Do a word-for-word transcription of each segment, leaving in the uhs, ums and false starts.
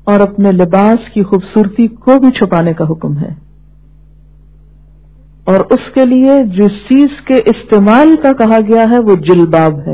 اور اپنے لباس کی خوبصورتی کو بھی چھپانے کا حکم ہے، اور اس کے لیے جس چیز کے استعمال کا کہا گیا ہے وہ جلباب ہے،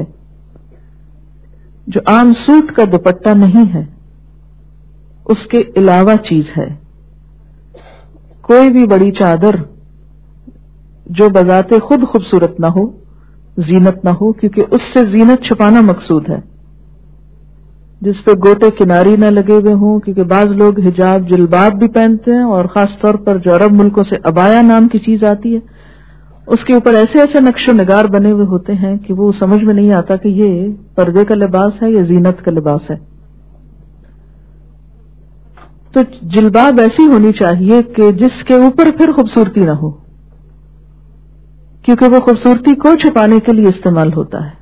جو عام سوٹ کا دوپٹہ نہیں ہے، اس کے علاوہ چیز ہے۔ کوئی بھی بڑی چادر جو بذات خود خوبصورت نہ ہو، زینت نہ ہو، کیونکہ اس سے زینت چھپانا مقصود ہے، جس پہ گوٹے کناری نہ لگے ہوئے ہوں، کیونکہ بعض لوگ حجاب جلباب بھی پہنتے ہیں، اور خاص طور پر جو عرب ملکوں سے عبایا نام کی چیز آتی ہے اس کے اوپر ایسے ایسے نقش و نگار بنے ہوئے ہوتے ہیں کہ وہ سمجھ میں نہیں آتا کہ یہ پردے کا لباس ہے یا زینت کا لباس ہے۔ تو جلباب ایسی ہونی چاہیے کہ جس کے اوپر پھر خوبصورتی نہ ہو، کیونکہ وہ خوبصورتی کو چھپانے کے لیے استعمال ہوتا ہے۔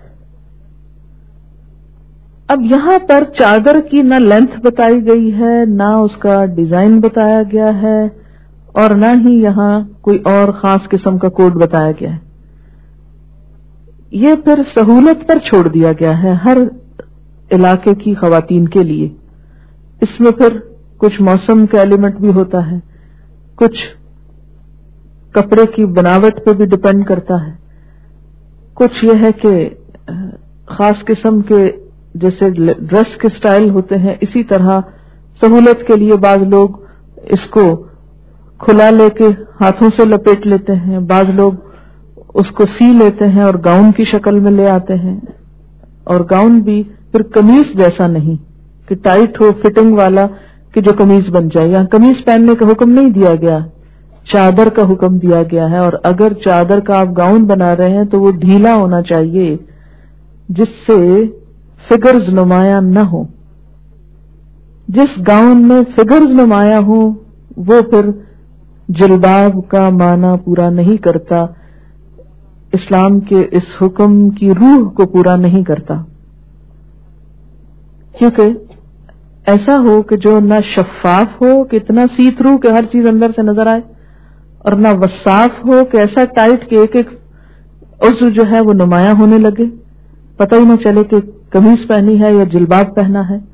اب یہاں پر چادر کی نہ لینتھ بتائی گئی ہے، نہ اس کا ڈیزائن بتایا گیا ہے، اور نہ ہی یہاں کوئی اور خاص قسم کا کوڈ بتایا گیا ہے۔ یہ پھر سہولت پر چھوڑ دیا گیا ہے ہر علاقے کی خواتین کے لیے۔ اس میں پھر کچھ موسم کا ایلیمنٹ بھی ہوتا ہے، کچھ کپڑے کی بناوٹ پہ بھی ڈپینڈ کرتا ہے، کچھ یہ ہے کہ خاص قسم کے جیسے ڈریس کے سٹائل ہوتے ہیں، اسی طرح سہولت کے لیے بعض لوگ اس کو کھلا لے کے ہاتھوں سے لپیٹ لیتے ہیں، بعض لوگ اس کو سی لیتے ہیں اور گاؤن کی شکل میں لے آتے ہیں، اور گاؤن بھی پھر قمیص جیسا نہیں کہ ٹائٹ ہو فٹنگ والا کہ جو قمیص بن جائے۔ یہاں قمیص پہننے کا حکم نہیں دیا گیا، چادر کا حکم دیا گیا ہے، اور اگر چادر کا آپ گاؤن بنا رہے ہیں تو وہ ڈھیلا ہونا چاہیے جس سے فگرز نمایاں نہ ہو۔ جس گاؤن میں فگرز نمایاں ہو وہ پھر جلباب کا معنی پورا نہیں کرتا، اسلام کے اس حکم کی روح کو پورا نہیں کرتا، کیونکہ ایسا ہو کہ جو نہ شفاف ہو کہ اتنا سی تھرو کہ ہر چیز اندر سے نظر آئے، اور نہ وصاف ہو کہ ایسا ٹائٹ کہ ایک ایک عضو جو ہے وہ نمایاں ہونے لگے، پتہ ہی نہ چلے کہ قمیص پہنی ہے یا جلباب پہنا ہے۔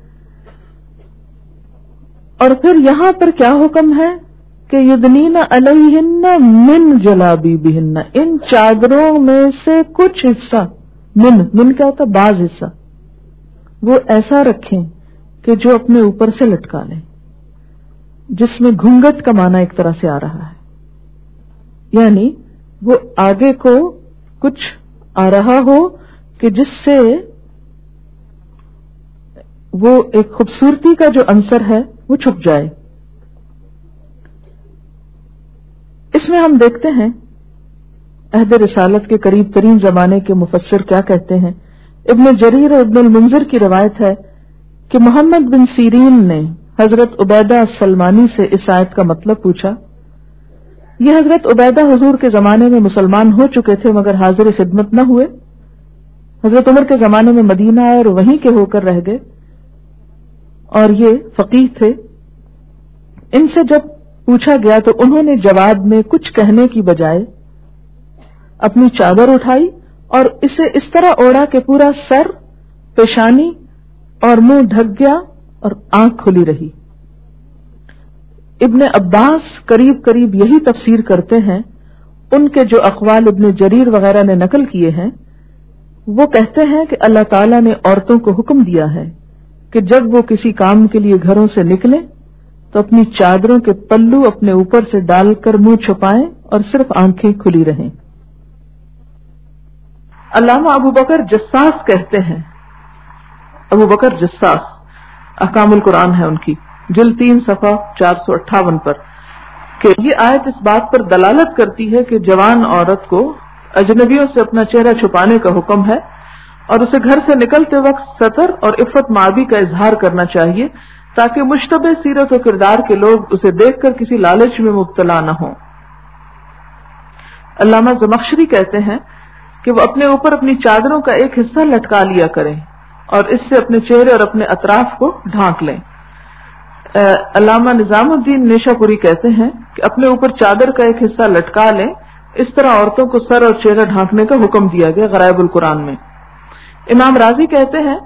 اور پھر یہاں پر کیا حکم ہے کہ یدنین علیہن من جلابیبہن، ان چادروں میں سے کچھ حصہ، من من کیا ہوتا ہے؟ بعض حصہ وہ ایسا رکھیں کہ جو اپنے اوپر سے لٹکا لیں، جس میں گھونگھٹ کا معنی ایک طرح سے آ رہا ہے، یعنی وہ آگے کو کچھ آ رہا ہو کہ جس سے وہ ایک خوبصورتی کا جو عنصر ہے وہ چھپ جائے۔ اس میں ہم دیکھتے ہیں عہد رسالت کے قریب ترین زمانے کے مفسر کیا کہتے ہیں۔ ابن جریر اور ابن المنذر کی روایت ہے کہ محمد بن سیرین نے حضرت عبیدہ السلمانی سے اس آیت کا مطلب پوچھا۔ یہ حضرت عبیدہ حضور کے زمانے میں مسلمان ہو چکے تھے مگر حاضر خدمت نہ ہوئے، حضرت عمر کے زمانے میں مدینہ آئے اور وہیں کے ہو کر رہ گئے، اور یہ فقیہ تھے۔ ان سے جب پوچھا گیا تو انہوں نے جواب میں کچھ کہنے کی بجائے اپنی چادر اٹھائی اور اسے اس طرح اوڑا کہ پورا سر، پیشانی اور منہ ڈھک گیا اور آنکھ کھلی رہی۔ ابن عباس قریب قریب یہی تفسیر کرتے ہیں۔ ان کے جو اقوال ابن جریر وغیرہ نے نقل کیے ہیں وہ کہتے ہیں کہ اللہ تعالیٰ نے عورتوں کو حکم دیا ہے کہ جب وہ کسی کام کے لیے گھروں سے نکلیں تو اپنی چادروں کے پلو اپنے اوپر سے ڈال کر منہ چھپائیں اور صرف آنکھیں کھلی رہیں۔ علامہ ابو بکر جساس کہتے ہیں، ابو بکر جساس، احکام القرآن ہے ان کی، جلد تین صفحہ چار سو اٹھاون پر، کہ یہ آیت اس بات پر دلالت کرتی ہے کہ جوان عورت کو اجنبیوں سے اپنا چہرہ چھپانے کا حکم ہے، اور اسے گھر سے نکلتے وقت ستر اور عفت مابی کا اظہار کرنا چاہیے تاکہ مشتبہ سیرت و کردار کے لوگ اسے دیکھ کر کسی لالچ میں مبتلا نہ ہوں۔ علامہ زمخشری کہتے ہیں کہ وہ اپنے اوپر اپنی چادروں کا ایک حصہ لٹکا لیا کریں اور اس سے اپنے چہرے اور اپنے اطراف کو ڈھانک لیں۔ علامہ نظام الدین نیشا پوری کہتے ہیں کہ اپنے اوپر چادر کا ایک حصہ لٹکا لیں، اس طرح عورتوں کو سر اور چہرہ ڈھانکنے کا حکم دیا گیا غرائب القرآن میں۔ امام راضی کہتے ہیں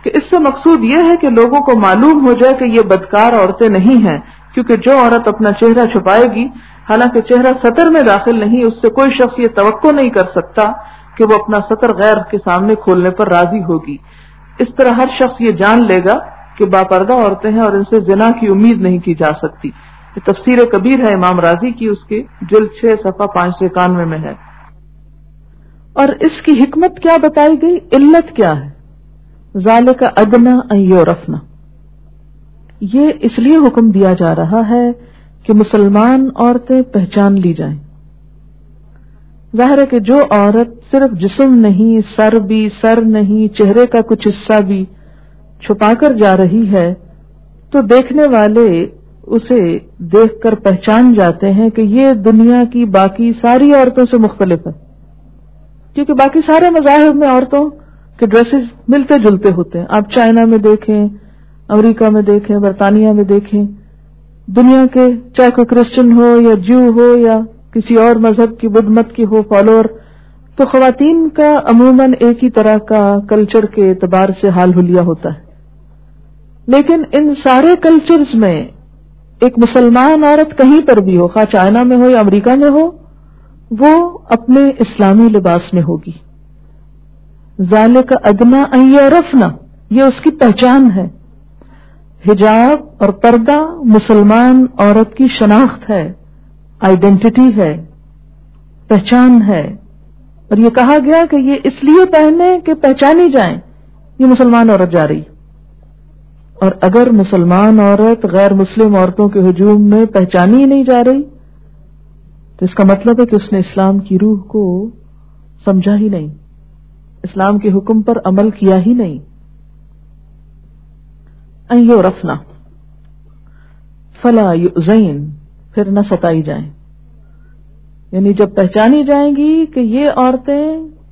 کہ اس سے مقصود یہ ہے کہ لوگوں کو معلوم ہو جائے کہ یہ بدکار عورتیں نہیں ہیں، کیونکہ جو عورت اپنا چہرہ چھپائے گی حالانکہ چہرہ سطر میں داخل نہیں، اس سے کوئی شخص یہ توقع نہیں کر سکتا کہ وہ اپنا سطر غیر کے سامنے کھولنے پر راضی ہوگی۔ اس طرح ہر شخص یہ جان لے گا کہ باپردہ عورتیں ہیں اور ان سے زنا کی امید نہیں کی جا سکتی۔ یہ تفسیر کبیر ہے امام رازی کی، اس کے جلد چھ صفحہ پانچ سو اکانوے میں ہے۔ اور اس کی حکمت کیا بتائی گئی، علت کیا ہے؟ ذالک ادنی ان یعرفن، یہ اس لیے حکم دیا جا رہا ہے کہ مسلمان عورتیں پہچان لی جائیں۔ ظاہر ہے کہ جو عورت صرف جسم نہیں، سر بھی، سر نہیں، چہرے کا کچھ حصہ بھی چھپا کر جا رہی ہے تو دیکھنے والے اسے دیکھ کر پہچان جاتے ہیں کہ یہ دنیا کی باقی ساری عورتوں سے مختلف ہے، کیونکہ باقی سارے مذاہب میں عورتوں کے ڈریسز ملتے جلتے ہوتے ہیں۔ آپ چائنا میں دیکھیں، امریکہ میں دیکھیں، برطانیہ میں دیکھیں، دنیا کے چاہے کوئی کرسچن ہو یا جو ہو یا کسی اور مذہب کی بدھ مت کی ہو فالوور، تو خواتین کا عموماً ایک ہی طرح کا کلچر کے اعتبار سے حال حلیہ ہوتا ہے۔ لیکن ان سارے کلچرز میں ایک مسلمان عورت کہیں پر بھی ہو، خواہ چائنا میں ہو یا امریکہ میں ہو، وہ اپنے اسلامی لباس میں ہوگی۔ ذالک ادنی ان یعرفن، یہ اس کی پہچان ہے۔ حجاب اور پردہ مسلمان عورت کی شناخت ہے، آئیڈینٹی ہے، پہچان ہے، اور یہ کہا گیا کہ یہ اس لیے پہنے کہ پہچانی جائیں یہ مسلمان عورت جا رہی۔ اور اگر مسلمان عورت غیر مسلم عورتوں کے ہجوم میں پہچانی ہی نہیں جا رہی تو اس کا مطلب ہے کہ اس نے اسلام کی روح کو سمجھا ہی نہیں، اسلام کے حکم پر عمل کیا ہی نہیں۔ ان یعرفن فلا یؤذین، پھر نہ ستائی جائیں، یعنی جب پہچانی جائیں گی کہ یہ عورتیں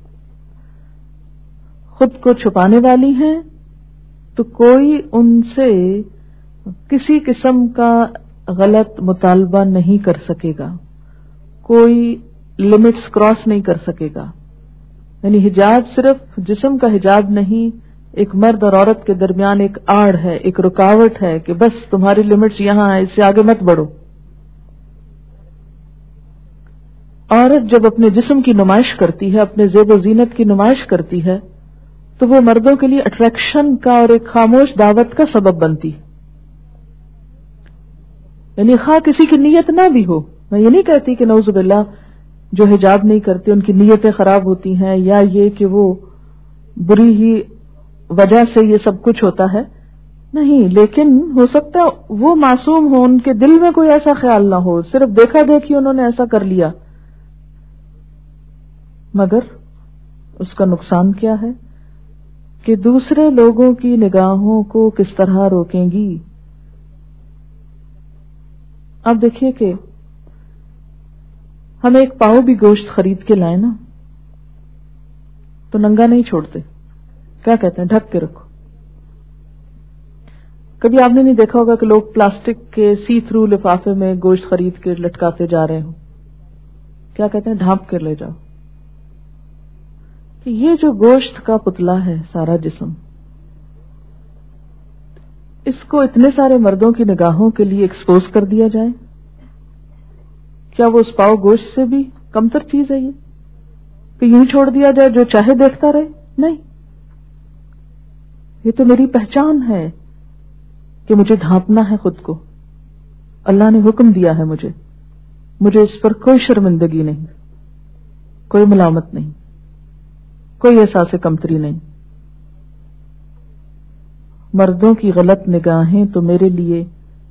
خود کو چھپانے والی ہیں تو کوئی ان سے کسی قسم کا غلط مطالبہ نہیں کر سکے گا، کوئی لمٹس کراس نہیں کر سکے گا۔ یعنی حجاب صرف جسم کا حجاب نہیں، ایک مرد اور عورت کے درمیان ایک آڑ ہے، ایک رکاوٹ ہے کہ بس تمہاری لمٹس یہاں ہے، اس سے آگے مت بڑھو۔ عورت جب اپنے جسم کی نمائش کرتی ہے، اپنے زیب و زینت کی نمائش کرتی ہے تو وہ مردوں کے لیے اٹریکشن کا اور ایک خاموش دعوت کا سبب بنتی، یعنی خواہ کسی کی نیت نہ بھی ہو۔ میں یہ نہیں کہتی کہ نعوذ باللہ جو حجاب نہیں کرتے ان کی نیتیں خراب ہوتی ہیں یا یہ کہ وہ بری ہی وجہ سے یہ سب کچھ ہوتا ہے، نہیں، لیکن ہو سکتا وہ معصوم ہو، ان کے دل میں کوئی ایسا خیال نہ ہو، صرف دیکھا دیکھی انہوں نے ایسا کر لیا، مگر اس کا نقصان کیا ہے کہ دوسرے لوگوں کی نگاہوں کو کس طرح روکیں گی۔ اب دیکھیے کہ ہم ایک پاؤ بھی گوشت خرید کے لائیں نا تو ننگا نہیں چھوڑتے، کیا کہتے ہیں، ڈھک کے رکھو۔ کبھی آپ نے نہیں دیکھا ہوگا کہ لوگ پلاسٹک کے سی تھرو لفافے میں گوشت خرید کے لٹکاتے جا رہے ہوں، کیا کہتے ہیں، ڈھانپ کے لے جاؤ۔ کہ یہ جو گوشت کا پتلا ہے سارا جسم، اس کو اتنے سارے مردوں کی نگاہوں کے لیے ایکسپوز کر دیا جائے، کیا وہ اس پاؤ گوشت سے بھی کمتر چیز ہے یہ کہ یوں چھوڑ دیا جائے جو چاہے دیکھتا رہے؟ نہیں، یہ تو میری پہچان ہے کہ مجھے ڈھانپنا ہے خود کو، اللہ نے حکم دیا ہے مجھے مجھے اس پر کوئی شرمندگی نہیں، کوئی ملامت نہیں، کوئی احساس کمتری نہیں۔ مردوں کی غلط نگاہیں تو میرے لیے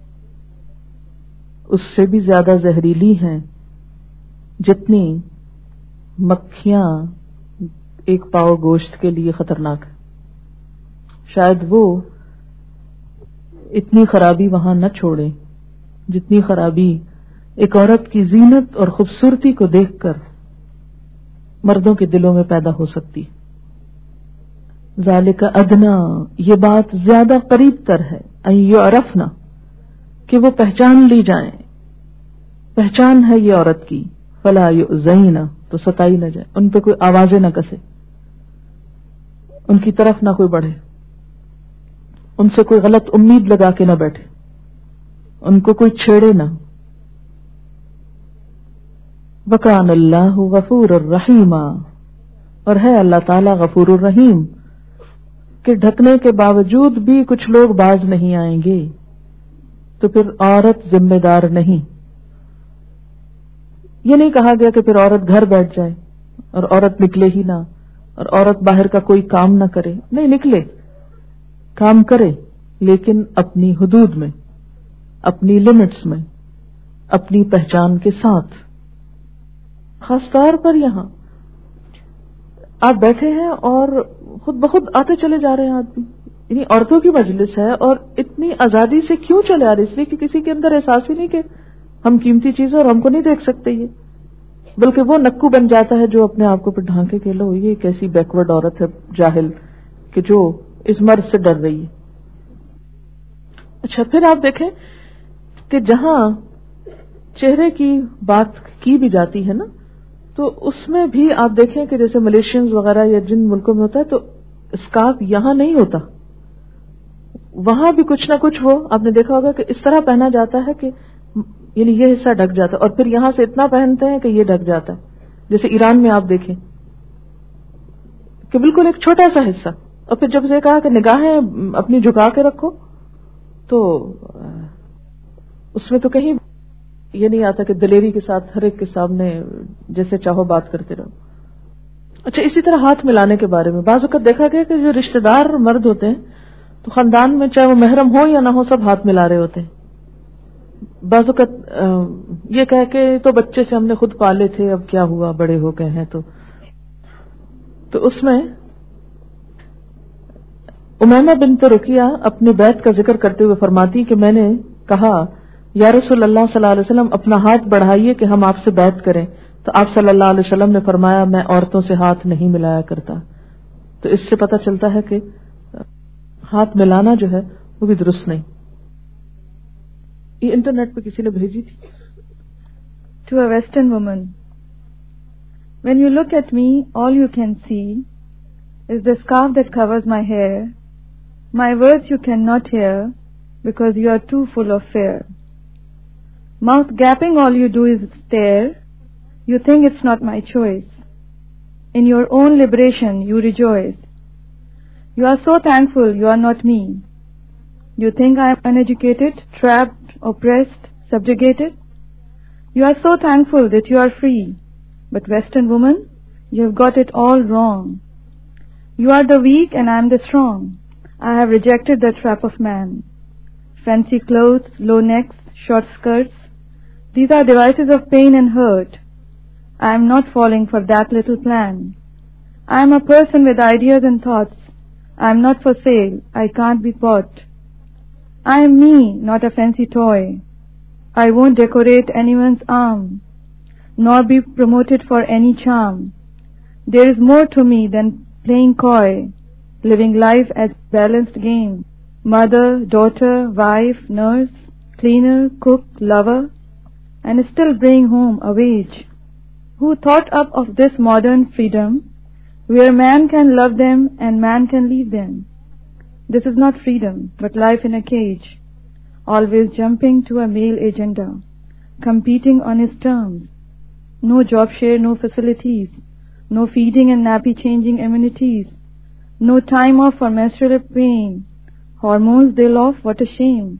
اس سے بھی زیادہ زہریلی ہیں جتنی مکھیاں ایک پاؤ گوشت کے لیے خطرناک ہے۔ شاید وہ اتنی خرابی وہاں نہ چھوڑے جتنی خرابی ایک عورت کی زینت اور خوبصورتی کو دیکھ کر مردوں کے دلوں میں پیدا ہو سکتی۔ ذالک ادنا، یہ بات زیادہ قریب تر ہے، ان یعرفن، کہ وہ پہچان لی جائیں، پہچان ہے یہ عورت کی، فلا یؤذین، تو ستائی نہ جائے، ان پہ کوئی آوازیں نہ کسے، ان کی طرف نہ کوئی بڑھے۔ ان سے کوئی غلط امید لگا کے نہ بیٹھے، ان کو کوئی چھیڑے نہ. وَكَانَ اللَّهُ غَفُورًا رَحِيمًا، اور ہے اللہ تعالی غفور الرحیم کہ ڈھکنے کے باوجود بھی کچھ لوگ باز نہیں آئیں گے. تو پھر عورت ذمہ دار نہیں. یہ نہیں کہا گیا کہ پھر عورت گھر بیٹھ جائے اور عورت نکلے ہی نہ، اور عورت باہر کا کوئی کام نہ کرے. نہیں، نکلے، کام کرے، لیکن اپنی حدود میں، اپنی لمٹس میں، اپنی پہچان کے ساتھ. خاص طور پر یہاں آپ بیٹھے ہیں اور خود بخود آتے چلے جا رہے ہیں آدمی، یعنی عورتوں کی مجلس ہے، اور اتنی آزادی سے کیوں چلے آ رہے؟ اس لیے کہ کسی کے اندر احساس ہی نہیں کہ ہم قیمتی چیزیں اور ہم کو نہیں دیکھ سکتے یہ، بلکہ وہ نکو بن جاتا ہے جو اپنے آپ کو پھر ڈھانکے کے لو یہ کیسی بیکورڈ عورت ہے جاہل کہ جو اس مرض سے ڈر رہی ہے. اچھا، پھر آپ دیکھیں کہ جہاں چہرے کی بات کی بھی جاتی ہے نا، تو اس میں بھی آپ دیکھیں کہ جیسے ملیشینز وغیرہ یا جن ملکوں میں ہوتا ہے تو اسکارف یہاں نہیں ہوتا، وہاں بھی کچھ نہ کچھ وہ آپ نے دیکھا ہوگا کہ اس طرح پہنا جاتا ہے کہ یعنی یہ حصہ ڈھک جاتا ہے، اور پھر یہاں سے اتنا پہنتے ہیں کہ یہ ڈھک جاتا ہے. جیسے ایران میں آپ دیکھیں کہ بالکل ایک چھوٹا سا حصہ، اور پھر جب سے کہا کہ نگاہیں اپنی جھکا کے رکھو تو اس میں تو کہیں یہ نہیں آتا کہ دلیری کے ساتھ ہر ایک کے سامنے جیسے چاہو بات کرتے رہو. اچھا، اسی طرح ہاتھ ملانے کے بارے میں بعض اوقات دیکھا گیا کہ جو رشتہ دار مرد ہوتے ہیں تو خاندان میں چاہے وہ محرم ہو یا نہ ہو سب ہاتھ ملا رہے ہوتے ہیں. بعض اوقات یہ کہہ کے تو بچے سے ہم نے خود پالے تھے، اب کیا ہوا بڑے ہو گئے ہیں. تو تو اس میں امیمہ بنت رقیہ اپنی بیعت کا ذکر کرتے ہوئے فرماتی کہ میں نے کہا یا رسول اللہ صلی اللہ علیہ وسلم اپنا ہاتھ بڑھائیے کہ ہم آپ سے بیعت کریں. تو آپ صلی اللہ علیہ وسلم نے فرمایا میں عورتوں سے ہاتھ نہیں ملایا کرتا. تو اس سے پتہ چلتا ہے کہ ہاتھ ملانا جو ہے وہ بھی درست نہیں. یہ انٹرنیٹ پہ کسی نے بھیجی تھی. To a Western woman, when you look at me, all you can see is the scarf that covers my hair. My words you cannot hear because you are too full of fear. Mouth gaping, all you do is stare. You think it's not my choice. In your own liberation you rejoice. You are so thankful you are not me. You think I am uneducated, trapped, oppressed, subjugated. You are so thankful that you are free. But Western woman, you have got it all wrong. You are the weak and I am the strong. I have rejected the trap of man. Fancy clothes, low necks, short skirts, these are devices of pain and hurt. I am not falling for that little plan. I am a person with ideas and thoughts. I am not for sale. I can't be bought. I am me, not a fancy toy. I won't decorate anyone's arm, nor be promoted for any charm. There is more to me than playing coy, living life as balanced game. Mother, daughter, wife, nurse, cleaner, cook, lover, and still bring home a wage. Who thought up of this modern freedom, where man can love them and man can leave them? This is not freedom, but life in a cage, always jumping to a male agenda, competing on his terms. No job share, no facilities, no feeding and nappy changing amenities, no time off for menstrual pain, hormones they'll off, what a shame.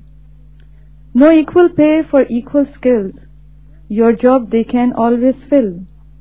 No equal pay for equal skills, your job they can always fill.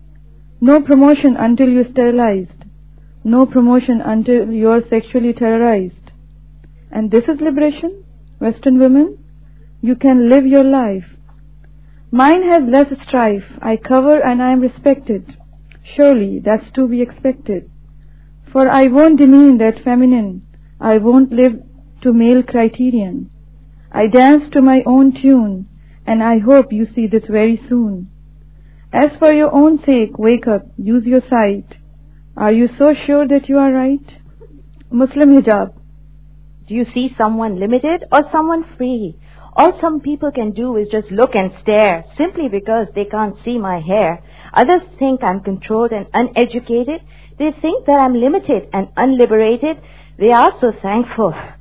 No promotion until you're sterilized, no promotion until you're sexually terrorized. And this is liberation? Western women, you can live your life. Mine has less strife, I cover and I am respected. Surely that's to be expected. For I won't demean that feminine, I won't live to male criterion. I dance to my own tune, and I hope you see this very soon. As for your own sake, wake up, use your sight. Are you so sure that you are right? Muslim hijab. Do you see someone limited or someone free? All some people can do is just look and stare, simply because they can't see my hair. Others think I'm controlled and uneducated. They think that I'm limited and unliberated. They are so thankful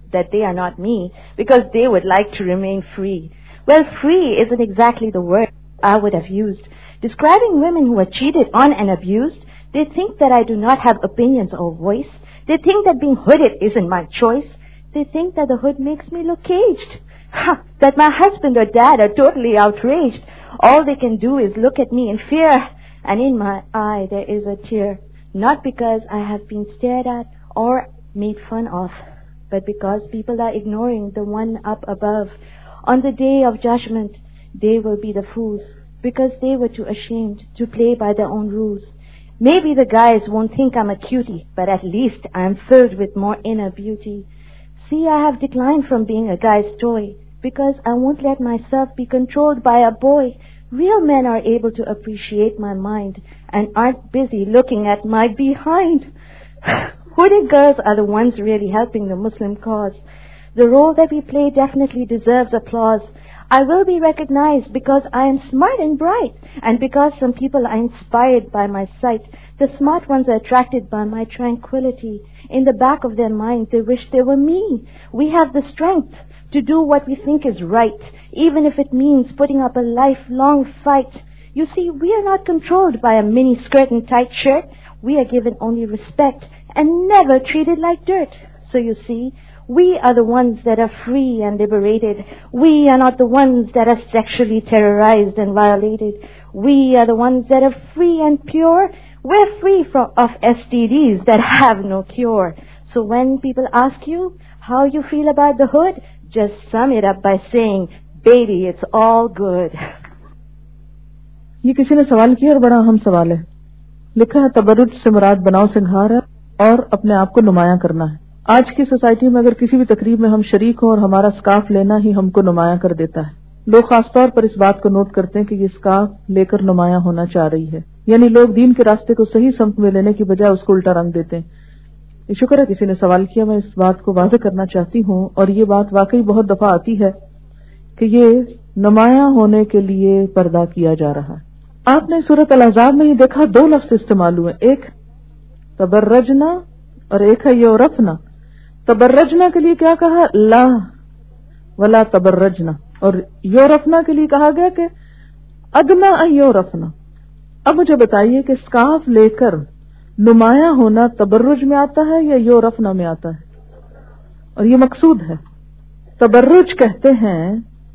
that they are not me because they would like to remain free. Well, free isn't exactly the word I would have used. Describing women who are cheated on and abused, they think that I do not have opinions or voice. They think that being hooded isn't my choice. They think that the hood makes me look caged. Ha! That my husband or dad are totally outraged. All they can do is look at me in fear, and in my eye there is a tear. Not because I have been stared at or made fun of, but because people are ignoring the one up above. On the day of judgment, they will be the fools, because they were too ashamed to play by their own rules. Maybe the guys won't think I'm a cutie, but at least I'm filled with more inner beauty. See, I have declined from being a guy's toy, because I won't let myself be controlled by a boy. Real men are able to appreciate my mind and aren't busy looking at my behind. Hooded girls are the ones really helping the Muslim cause. The role that we play definitely deserves applause. I will be recognized because I am smart and bright, and because some people are inspired by my sight. The smart ones are attracted by my tranquility. In the back of their mind, they wish they were me. We have the strength to do what we think is right, even if it means putting up a lifelong fight. You see, we are not controlled by a mini skirt and tight shirt. We are given only respect and never treated like dirt. So you see, we are the ones that are free and liberated. We are not the ones that are sexually terrorized and violated. We are the ones that are free and pure. We're free from of S T Ds that have no cure. So when people ask you how you feel about the hood, just sum it up by saying, baby, it's all good. یہ کسی نے سوال کیا اور بڑا اہم سوال ہے. لکھا ہے تبرج سے مراد بناؤ سنگھار ہے اور اپنے آپ کو نمایاں کرنا ہے. آج کی سوسائٹی میں اگر کسی بھی تقریب میں ہم شریک ہوں اور ہمارا سکارف لینا ہی ہم کو نمایاں کر دیتا ہے. لوگ خاص طور پر اس بات کو نوٹ کرتے ہیں کہ یہ سکارف لے کر نمایاں ہونا چاہ رہی ہے. یعنی لوگ دین کے راستے کو صحیح سمت میں لینے کی بجائے اس کو الٹا رنگ دیتے ہیں. یہ شکر ہے کسی نے سوال کیا. میں اس بات کو واضح کرنا چاہتی ہوں اور یہ بات واقعی بہت دفعہ آتی ہے کہ یہ نمایاں ہونے کے لیے پردہ کیا جا رہا ہے. آپ نے سورۃ الاحزاب میں یہ دیکھا دو لفظ استعمال ہوئے, ایک تبرجنا اور ایک ہے یورفنا. تبرجنا کے لیے کیا کہا؟ لا ولا تبرجنا. اور یورفنا کے لیے کہا گیا کہ ادنا ان یورفنا. اب مجھے بتائیے کہ سکارف لے کر نمایاں ہونا تبرج میں آتا ہے یا یورفنا میں آتا ہے؟ اور یہ مقصود ہے. تبرج کہتے ہیں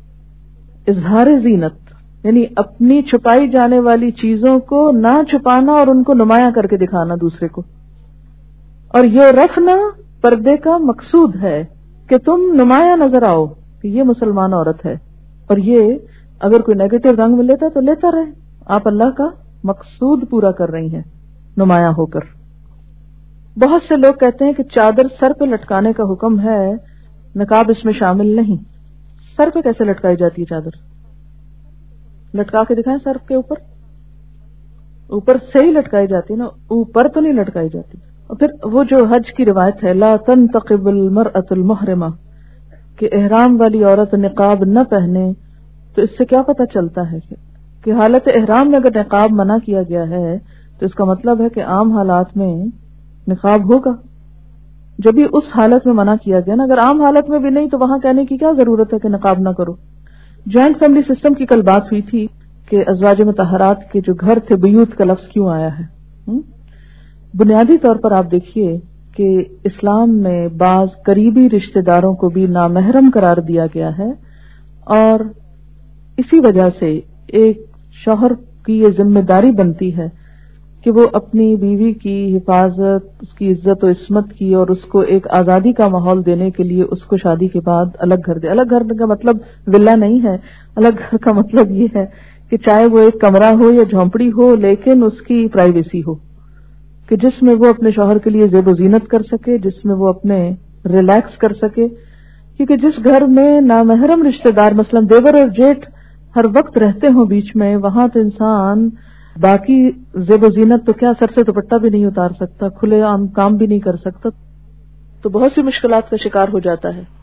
اظہار زینت, یعنی اپنی چھپائی جانے والی چیزوں کو نہ چھپانا اور ان کو نمایاں کر کے دکھانا دوسرے کو. اور یورفنا پردے کا مقصود ہے کہ تم نمایاں نظر آؤ کہ یہ مسلمان عورت ہے. اور یہ اگر کوئی نیگیٹو رنگ میں لیتا تو لیتا رہے, آپ اللہ کا مقصود پورا کر رہی ہیں نمایاں ہو کر. بہت سے لوگ کہتے ہیں کہ چادر سر پہ لٹکانے کا حکم ہے, نقاب اس میں شامل نہیں. سر پہ کیسے لٹکائی جاتی ہے چادر؟ لٹکا کے دکھائیں سر کے اوپر, اوپر سے ہی لٹکائی جاتی ہے نا, اوپر تو نہیں لٹکائی جاتی. اور پھر وہ جو حج کی روایت ہے لا تنتقب المرأة المحرمہ, کہ احرام والی عورت نقاب نہ پہنے, تو اس سے کیا پتہ چلتا ہے کہ حالت احرام میں اگر نقاب منع کیا گیا ہے تو اس کا مطلب ہے کہ عام حالات میں نقاب ہوگا. جب بھی اس حالت میں منع کیا گیا نا, اگر عام حالت میں بھی نہیں تو وہاں کہنے کی کیا ضرورت ہے کہ نقاب نہ کرو. جوائنٹ فیملی سسٹم کی کل بات ہوئی تھی کہ ازواج مطہرات کے جو گھر تھے بیوت کا لفظ کیوں آیا ہے. بنیادی طور پر آپ دیکھیے کہ اسلام میں بعض قریبی رشتہ داروں کو بھی نامحرم قرار دیا گیا ہے, اور اسی وجہ سے ایک شوہر کی یہ ذمہ داری بنتی ہے کہ وہ اپنی بیوی کی حفاظت, اس کی عزت و عصمت کی, اور اس کو ایک آزادی کا ماحول دینے کے لیے اس کو شادی کے بعد الگ گھر دے. الگ گھر کا مطلب ولا نہیں ہے, الگ گھر کا مطلب یہ ہے کہ چاہے وہ ایک کمرہ ہو یا جھونپڑی ہو, لیکن اس کی پرائیویسی ہو, کہ جس میں وہ اپنے شوہر کے لیے زیب و زینت کر سکے, جس میں وہ اپنے ریلیکس کر سکے. کیونکہ جس گھر میں نامحرم رشتہ دار مثلا دیور اور جیٹھ ہر وقت رہتے ہوں بیچ میں, وہاں تو انسان باقی زیب و زینت تو کیا سر سے دوپٹہ بھی نہیں اتار سکتا, کھلے عام کام بھی نہیں کر سکتا, تو بہت سی مشکلات کا شکار ہو جاتا ہے.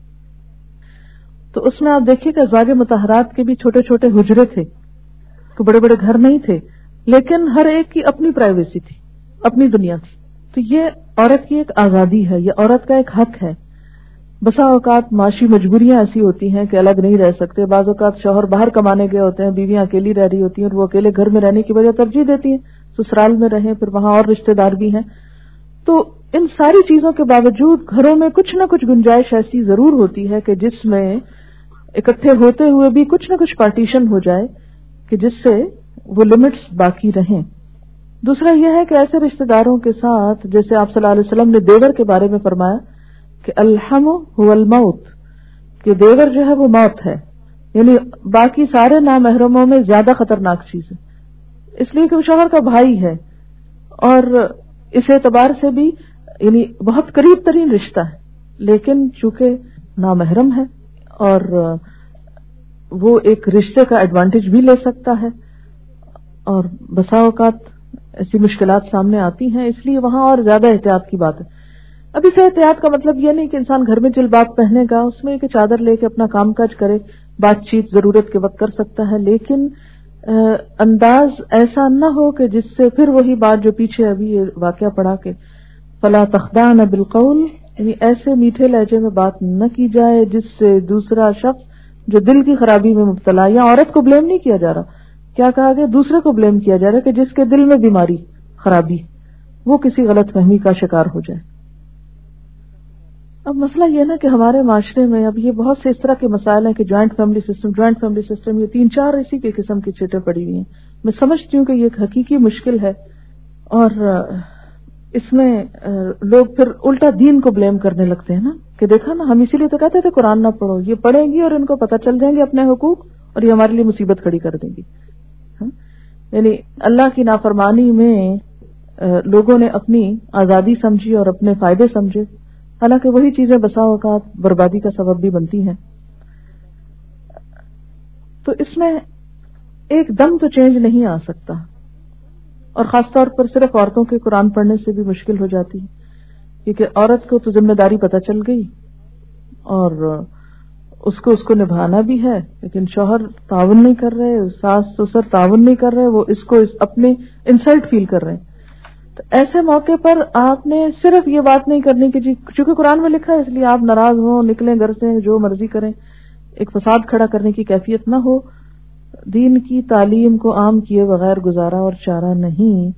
تو اس میں آپ دیکھیے کہ ازواج مطہرات کے بھی چھوٹے چھوٹے حجرے تھے, کہ بڑے بڑے گھر نہیں تھے, لیکن ہر ایک کی اپنی پرائیویسی تھی, اپنی دنیا تھی. تو یہ عورت کی ایک آزادی ہے, یہ عورت کا ایک حق ہے بسا اوقات معاشی مجبوریاں ایسی ہوتی ہیں کہ الگ نہیں رہ سکتے. بعض اوقات شوہر باہر کمانے گئے ہوتے ہیں, بیویاں اکیلی رہ رہی ہوتی ہیں اور وہ اکیلے گھر میں رہنے کی وجہ ترجیح دیتی ہیں سسرال میں رہیں, پھر وہاں اور رشتہ دار بھی ہیں. تو ان ساری چیزوں کے باوجود گھروں میں کچھ نہ کچھ گنجائش ایسی ضرور ہوتی ہے کہ جس میں اکٹھے ہوتے ہوئے بھی کچھ نہ کچھ پارٹیشن ہو جائے کہ جس سے وہ لمٹس باقی رہیں. دوسرا یہ ہے کہ ایسے رشتہ داروں کے ساتھ, جیسے آپ صلی اللہ علیہ وسلم نے دیور کے بارے میں فرمایا کہ الحم هو الموت, کہ دیور جو ہے وہ موت ہے, یعنی باقی سارے نامحرموں میں زیادہ خطرناک چیز ہے, اس لیے کہ وہ شوہر کا بھائی ہے اور اس اعتبار سے بھی یعنی بہت قریب ترین رشتہ ہے, لیکن چونکہ نامحرم ہے اور وہ ایک رشتے کا ایڈوانٹیج بھی لے سکتا ہے اور بسا اوقات ایسی مشکلات سامنے آتی ہیں, اس لیے وہاں اور زیادہ احتیاط کی بات ہے. اب اس احتیاط کا مطلب یہ نہیں کہ انسان گھر میں جلباب پہنے گا, اس میں کہ چادر لے کے اپنا کام کاج کرے, بات چیت ضرورت کے وقت کر سکتا ہے, لیکن انداز ایسا نہ ہو کہ جس سے پھر وہی بات جو پیچھے ابھی واقعہ پڑا کہ فلا تخضعن بالقول, یعنی ایسے میٹھے لہجے میں بات نہ کی جائے جس سے دوسرا شخص جو دل کی خرابی میں مبتلا, یا عورت کو بلیم نہیں کیا جا رہا, کیا کہا گیا, دوسرے کو بلیم کیا جا رہا ہے کہ جس کے دل میں بیماری خرابی وہ کسی غلط فہمی کا شکار ہو جائے. اب مسئلہ یہ نا کہ ہمارے معاشرے میں اب یہ بہت سے اس طرح کے مسائل ہیں کہ joint family system joint family system یہ تین چار اسی کے قسم کی چیٹیں پڑی ہوئی ہیں. میں سمجھتی ہوں کہ یہ ایک حقیقی مشکل ہے اور اس میں لوگ پھر الٹا دین کو بلیم کرنے لگتے ہیں نا کہ دیکھا نا, ہم اسی لیے تو کہتے تھے قرآن نہ پڑھو, یہ پڑھیں گی اور ان کو پتہ چل جائیں گے اپنے حقوق اور یہ ہمارے لیے مصیبت کھڑی کر دیں گی. یعنی اللہ کی نافرمانی میں لوگوں نے اپنی آزادی سمجھی اور اپنے فائدے سمجھے, حالانکہ وہی چیزیں بسا اوقات بربادی کا سبب بھی بنتی ہیں. تو اس میں ایک دم تو چینج نہیں آ سکتا, اور خاص طور پر صرف عورتوں کے قرآن پڑھنے سے بھی مشکل ہو جاتی ہے, کیونکہ عورت کو تو ذمہ داری پتہ چل گئی اور اس کو اس کو نبھانا بھی ہے, لیکن شوہر تعاون نہیں کر رہے, ساس سسر تعاون نہیں کر رہے, وہ اس کو اس اپنے انسلٹ فیل کر رہے ہیں. تو ایسے موقع پر آپ نے صرف یہ بات نہیں کرنی کہ جی چونکہ قرآن میں لکھا ہے اس لیے آپ ناراض ہوں, نکلیں گھر سے, جو مرضی کریں, ایک فساد کھڑا کرنے کی کیفیت نہ ہو. دین کی تعلیم کو عام کیے بغیر گزارا اور چارہ نہیں.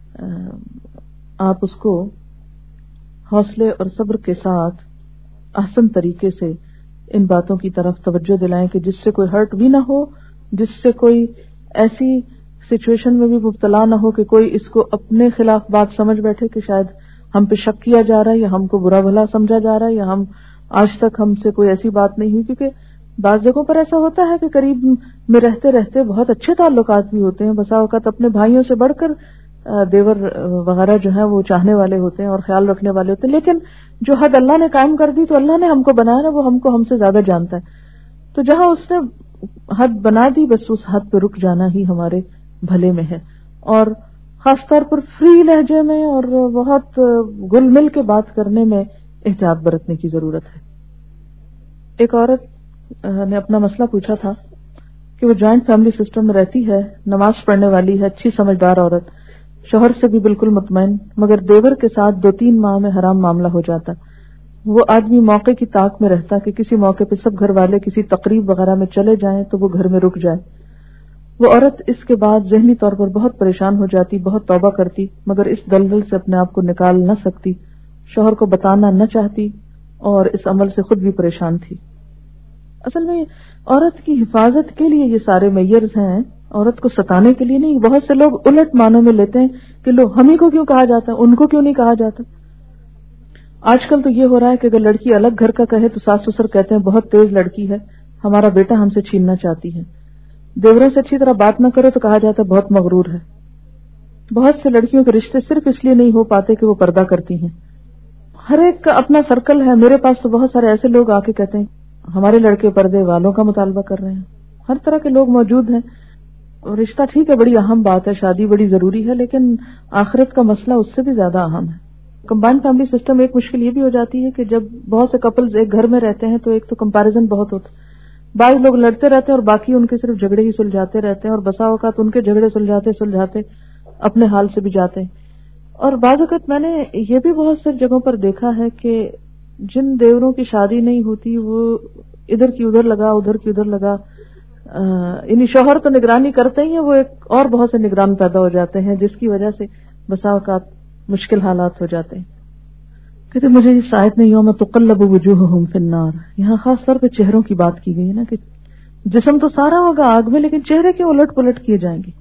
آپ اس کو حوصلے اور صبر کے ساتھ احسن طریقے سے ان باتوں کی طرف توجہ دلائیں کہ جس سے کوئی ہرٹ بھی نہ ہو, جس سے کوئی ایسی سچویشن میں بھی مبتلا نہ ہو کہ کوئی اس کو اپنے خلاف بات سمجھ بیٹھے کہ شاید ہم پہ شک کیا جا رہا ہے یا ہم کو برا بھلا سمجھا جا رہا ہے یا ہم آج تک ہم سے کوئی ایسی بات نہیں ہوئی. کیونکہ بعض جگہوں پر ایسا ہوتا ہے کہ قریب میں رہتے رہتے بہت اچھے تعلقات بھی ہوتے ہیں, بسا اوقات اپنے بھائیوں سے بڑھ کر دیور وغیرہ جو ہیں وہ چاہنے والے ہوتے ہیں اور خیال رکھنے والے ہوتے ہیں, لیکن جو حد اللہ نے قائم کر دی تو اللہ نے ہم کو بنایا نا, وہ ہم کو ہم سے زیادہ جانتا ہے. تو جہاں اس نے حد بنا دی بس اس حد پہ رک جانا ہی ہمارے بھلے میں ہے, اور خاص طور پر فری لہجے میں اور بہت گل مل کے بات کرنے میں احتیاط برتنے کی ضرورت ہے. ایک عورت نے اپنا مسئلہ پوچھا تھا کہ وہ جوائنٹ فیملی سسٹم میں رہتی ہے, نماز پڑھنے والی ہے, اچھی سمجھدار عورت, شوہر سے بھی بالکل مطمئن, مگر دیور کے ساتھ دو تین ماہ میں حرام معاملہ ہو جاتا. وہ آدمی موقع کی طاق میں رہتا کہ کسی موقع پہ سب گھر والے کسی تقریب وغیرہ میں چلے جائیں تو وہ گھر میں رک جائے. وہ عورت اس کے بعد ذہنی طور پر بہت پریشان ہو جاتی, بہت توبہ کرتی, مگر اس دلدل سے اپنے آپ کو نکال نہ سکتی, شوہر کو بتانا نہ چاہتی اور اس عمل سے خود بھی پریشان تھی. اصل میں عورت کی حفاظت کے لیے یہ سارے میئرز ہیں, عورت کو ستانے کے لیے نہیں. بہت سے لوگ الٹ معنوں میں لیتے ہیں کہ لو ہم ہی کو کیوں کہا جاتا, ان کو کیوں نہیں کہا جاتا. آج کل تو یہ ہو رہا ہے کہ اگر لڑکی الگ گھر کا کہے تو ساس سسر کہتے ہیں بہت تیز لڑکی ہے, ہمارا بیٹا ہم سے چھیننا چاہتی ہے. دیوروں سے اچھی طرح بات نہ کرو تو کہا جاتا ہے بہت مغرور ہے. بہت سے لڑکیوں کے رشتے صرف اس لیے نہیں ہو پاتے کہ وہ پردہ کرتی ہیں. ہر ایک کا اپنا سرکل ہے. میرے پاس تو بہت سارے ایسے لوگ آ کے کہتے ہیں ہمارے لڑکے پردے والوں کا مطالبہ کر رہے ہیں. ہر طرح کے لوگ موجود ہیں. رشتہ ٹھیک ہے, بڑی اہم بات ہے, شادی بڑی ضروری ہے, لیکن آخرت کا مسئلہ اس سے بھی زیادہ اہم ہے. کمبائنڈ فیملی سسٹم ایک مشکل یہ بھی ہو جاتی ہے کہ جب بہت سے کپلز ایک گھر میں رہتے ہیں تو ایک تو کمپیریزن بہت ہوتا ہے. بعض لوگ لڑتے رہتے ہیں اور باقی ان کے صرف جھگڑے ہی سلجھاتے رہتے ہیں, اور بسا اوقات ان کے جھگڑے سلجھاتے سلجھاتے اپنے حال سے بھی جاتے ہیں. اور بعض اوقات میں نے یہ بھی بہت سی جگہوں پر دیکھا ہے کہ جن دیوروں کی شادی نہیں ہوتی وہ ادھر کی ادھر لگا ادھر کی ادھر لگا، یعنی شوہر تو نگرانی کرتے ہی ہیں، وہ ایک اور بہت سے نگران پیدا ہو جاتے ہیں جس کی وجہ سے بسا اوقات مشکل حالات ہو جاتے ہیں. کہتے مجھے اس آیت میں یوم تقلب وجوہہم فی النار، یہاں خاص طور پہ چہروں کی بات کی گئی ہے نا، کہ جسم تو سارا ہوگا آگ میں لیکن چہرے کیوں الٹ پلٹ کیے جائیں گے.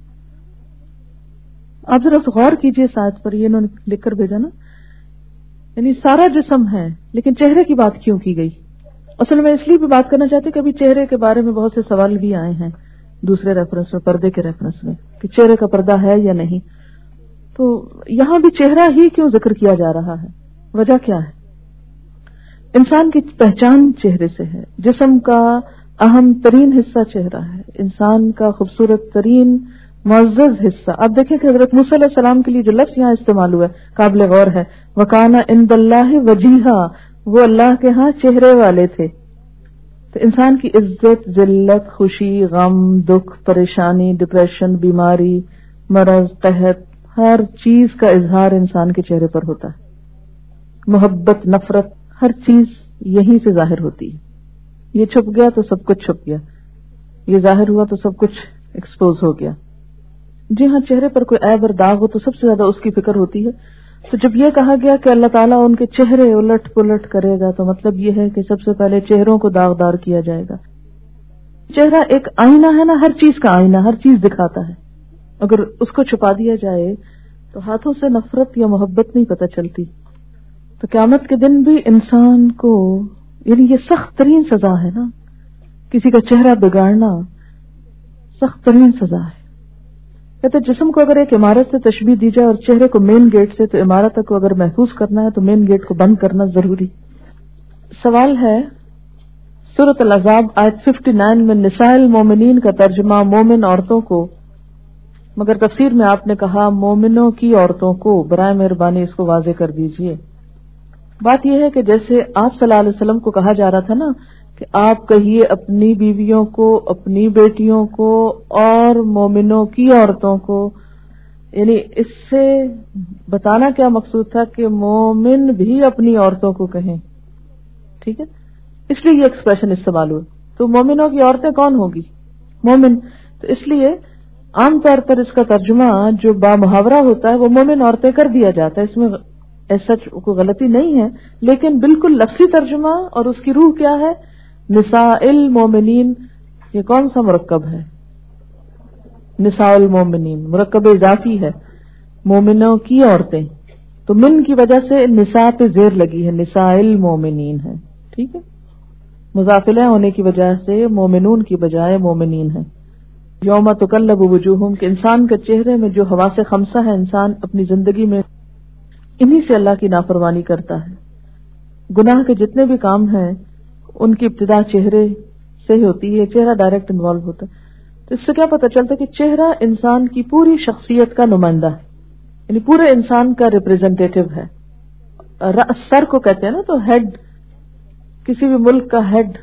آپ ذرا غور کیجئے اس آیت پر، یہ انہوں نے لکھ کر بھیجا نا، یعنی سارا جسم ہے لیکن چہرے کی بات کیوں کی گئی. اصل میں اس لیے بھی بات کرنا چاہتے کہ ابھی چہرے کے بارے میں بہت سے سوال بھی آئے ہیں دوسرے ریفرنس میں، پردے کے ریفرنس میں، کہ چہرے کا پردہ ہے یا نہیں. تو یہاں بھی چہرہ ہی کیوں ذکر کیا جا رہا ہے؟ وجہ کیا ہے؟ انسان کی پہچان چہرے سے ہے، جسم کا اہم ترین حصہ چہرہ ہے، انسان کا خوبصورت ترین معزز حصہ. اب دیکھیں کہ حضرت موسیٰ علیہ السلام کے لیے جو لفظ یہاں استعمال ہوا ہے قابل غور ہے، وَكَانَ عِندَ اللَّهِ وَجِيهًا، وہ اللہ کے ہاں چہرے والے تھے. تو انسان کی عزت، ذلت، خوشی، غم، دکھ، پریشانی، ڈپریشن، بیماری، مرض، قحط، ہر چیز کا اظہار انسان کے چہرے پر ہوتا ہے. محبت، نفرت، ہر چیز یہیں سے ظاہر ہوتی ہے. یہ چھپ گیا تو سب کچھ چھپ گیا، یہ ظاہر ہوا تو سب کچھ ایکسپوز ہو گیا. جی ہاں، چہرے پر کوئی عیب اور داغ ہو تو سب سے زیادہ اس کی فکر ہوتی ہے. تو جب یہ کہا گیا کہ اللہ تعالیٰ ان کے چہرے الٹ پلٹ کرے گا تو مطلب یہ ہے کہ سب سے پہلے چہروں کو داغدار کیا جائے گا. چہرہ ایک آئینہ ہے نا، ہر چیز کا آئینہ، ہر چیز دکھاتا ہے. اگر اس کو چھپا دیا جائے تو ہاتھوں سے نفرت یا محبت نہیں پتہ چلتی. تو قیامت کے دن بھی انسان کو، یعنی یہ سخت ترین سزا ہے نا، کسی کا چہرہ بگاڑنا سخت ترین سزا ہے. کہتے جسم کو اگر ایک عمارت سے تشبیہ دی جائے اور چہرے کو مین گیٹ سے، تو عمارت کو اگر محفوظ کرنا ہے تو مین گیٹ کو بند کرنا ضروری. سوال ہے سورۃ الاحزاب آیت उनسٹھ میں نساء المومنین کا ترجمہ مومن عورتوں کو، مگر تفسیر میں آپ نے کہا مومنوں کی عورتوں کو. برائے مہربانی اس کو واضح کر دیجئے. بات یہ ہے کہ جیسے آپ صلی اللہ علیہ وسلم کو کہا جا رہا تھا نا کہ آپ کہیے اپنی بیویوں کو، اپنی بیٹیوں کو اور مومنوں کی عورتوں کو، یعنی اس سے بتانا کیا مقصود تھا کہ مومن بھی اپنی عورتوں کو کہیں. ٹھیک ہے، اس لیے یہ ایکسپریشن استعمال ہوئی. تو مومنوں کی عورتیں کون ہوگی؟ مومن. تو اس لیے عام طور پر اس کا ترجمہ جو با محاورہ ہوتا ہے وہ مومن عورتیں کر دیا جاتا ہے، اس میں ایسا کوئی غلطی نہیں ہے، لیکن بالکل لفظی ترجمہ اور اس کی روح کیا ہے؟ نساء المومنین. یہ کون سا مرکب ہے؟ نساء المومنین مرکب اضافی ہے، مومنوں کی عورتیں. تو من کی وجہ سے نساء پہ زیر لگی ہے، نساء المومنین ہے. ٹھیک ہے، مضافلہ ہونے کی وجہ سے مومنون کی بجائے مومنین ہے. یوم تقلب وجوہہم، کہ انسان کے چہرے میں جو حواس خمسہ ہے، انسان اپنی زندگی میں انہی سے اللہ کی نافرمانی کرتا ہے. گناہ کے جتنے بھی کام ہیں ان کی ابتدا چہرے سے ہوتی ہے، چہرہ ڈائریکٹ انوالو ہوتا ہے. تو اس سے کیا پتہ چلتا ہے کہ چہرہ انسان کی پوری شخصیت کا نمائندہ ہے، یعنی پورے انسان کا ریپریزنٹیٹو ہے. سر کو کہتے ہیں نا، تو ہیڈ، کسی بھی ملک کا ہیڈ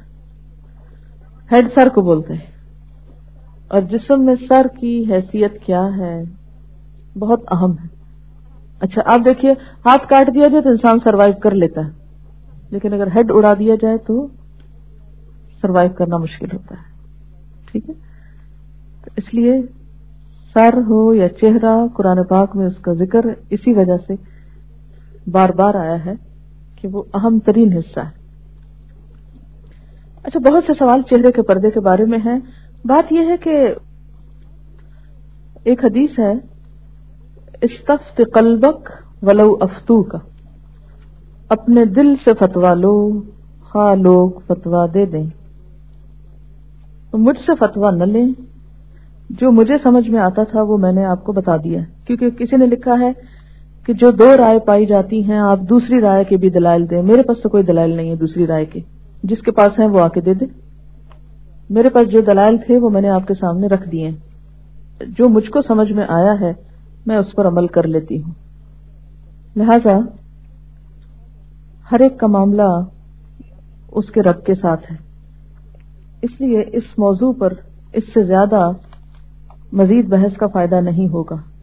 ہیڈ سر کو بولتے ہیں. اور جسم میں سر کی حیثیت کیا ہے؟ بہت اہم ہے. اچھا آپ دیکھیے، ہاتھ کاٹ دیا جائے تو انسان سروائیو کر لیتا ہے، لیکن اگر ہیڈ اڑا دیا جائے تو سروائیو کرنا مشکل ہوتا ہے. ٹھیک ہے، تو اس لیے سر ہو یا چہرہ، قرآن پاک میں اس کا ذکر اسی وجہ سے بار بار آیا ہے کہ وہ اہم ترین حصہ ہے. اچھا، بہت سے سوال چہرے کے پردے کے بارے میں ہیں. بات یہ ہے کہ ایک حدیث ہے، استفت قلبک ولو افتوک، اپنے دل سے فتوا لو خواہ لوگ فتوا دے دیں. تو مجھ سے فتوا نہ لیں، جو مجھے سمجھ میں آتا تھا وہ میں نے آپ کو بتا دیا. کیونکہ کسی نے لکھا ہے کہ جو دو رائے پائی جاتی ہیں آپ دوسری رائے کے بھی دلائل دیں. میرے پاس تو کوئی دلائل نہیں ہے دوسری رائے کے، جس کے پاس ہیں وہ آ کے دے دے. میرے پاس جو دلائل تھے وہ میں نے آپ کے سامنے رکھ دیے. جو مجھ کو سمجھ میں آیا ہے میں اس پر عمل کر لیتی ہوں. لہذا ہر ایک کا معاملہ اس کے رب کے ساتھ ہے. اس لیے اس موضوع پر اس سے زیادہ مزید بحث کا فائدہ نہیں ہوگا.